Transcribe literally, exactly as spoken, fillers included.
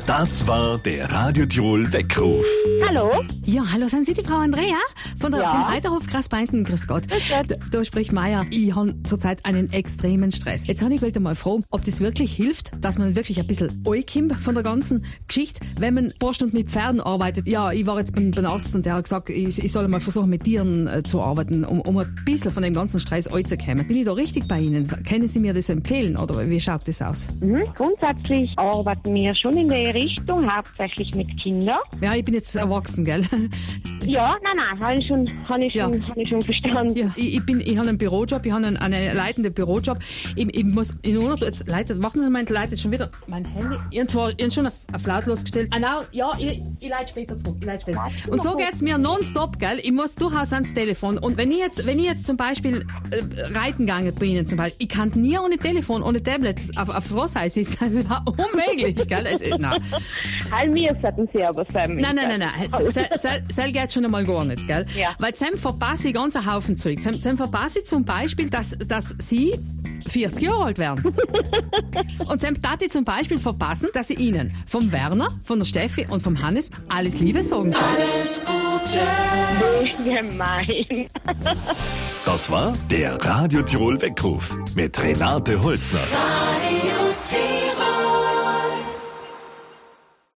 Das war der Radio Tirol Weckruf. Hallo? Ja, hallo, sind Sie die Frau Andrea von der, Ja. vom Reiterhof Grasbeinten? Grüß Gott. Grüß Gott. Da, da spricht Meier. Ich habe zurzeit einen extremen Stress. Jetzt habe ich wollte mal fragen, ob das wirklich hilft, dass man wirklich ein bisschen ankommt von der ganzen Geschichte, wenn man ein paar Stunden mit Pferden arbeitet. Ja, ich war jetzt beim, beim Arzt und der hat gesagt, ich, ich soll mal versuchen, mit Tieren äh, zu arbeiten, um, um ein bisschen von dem ganzen Stress anzukommen. Bin ich da richtig bei Ihnen? Können Sie mir das empfehlen oder wie schaut das aus? Mhm. Grundsätzlich arbeiten wir schon in der Richtung, hauptsächlich mit Kindern. Ja, ich bin jetzt erwachsen, gell? Ja, nein, nein, habe ich schon, habe ich Ja. schon, habe ich schon verstanden. Ja, ich, ich bin, ich habe einen Bürojob, ich habe einen, einen leitenden Bürojob. Ich, ich muss in einer, jetzt leitet, warten Sie mal, leitet schon wieder mein Handy. Ich habe zwar, ich habe schon auf, auf lautlos gestellt. Ah, nein, ja, ich, ich leite später zurück, ich leite später. Und so geht's mir nonstop, gell? Ich muss durchaus ans Telefon. Und wenn ich jetzt, wenn ich jetzt zum Beispiel äh, reiten gegangen bei Ihnen zum Beispiel, ich kann nie ohne Telefon, ohne Tablet auf, aufs Rosshaus sitzen. Das war unmöglich, gell? Es, nein. All mir sollten Sie aber sein. Nein, nein, nein, nein. Sel, sel, sel geht schon einmal gar nicht, gell? Ja. Weil dann verpasse ich ganz einen Haufen Zeug. Dann, dann verpasse ich zum Beispiel, dass, dass Sie vierzig Jahre alt werden. Und dann darf ich zum Beispiel verpassen, dass ich Ihnen vom Werner, von der Steffi und vom Hannes alles Liebe sagen soll. Alles Gute. Gemein. Das war der Radio Tirol Weckruf mit Renate Holzner. Radio Tirol.